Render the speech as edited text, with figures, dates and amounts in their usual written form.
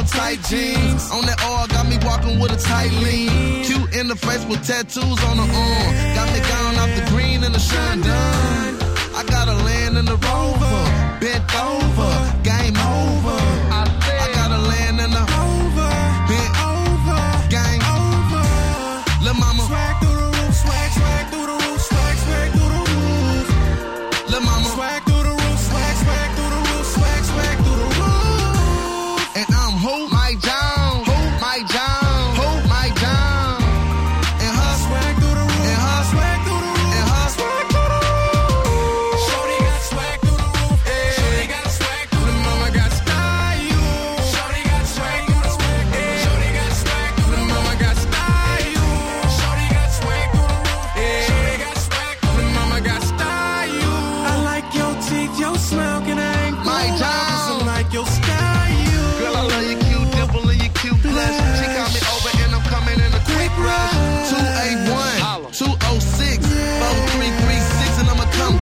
tight jeans. On that oil, got me walking with a tight lean. Cute in the face with tattoos on the arm. Got me gone off the green and the shine done. I gotta land in the Rover, bent over, game over.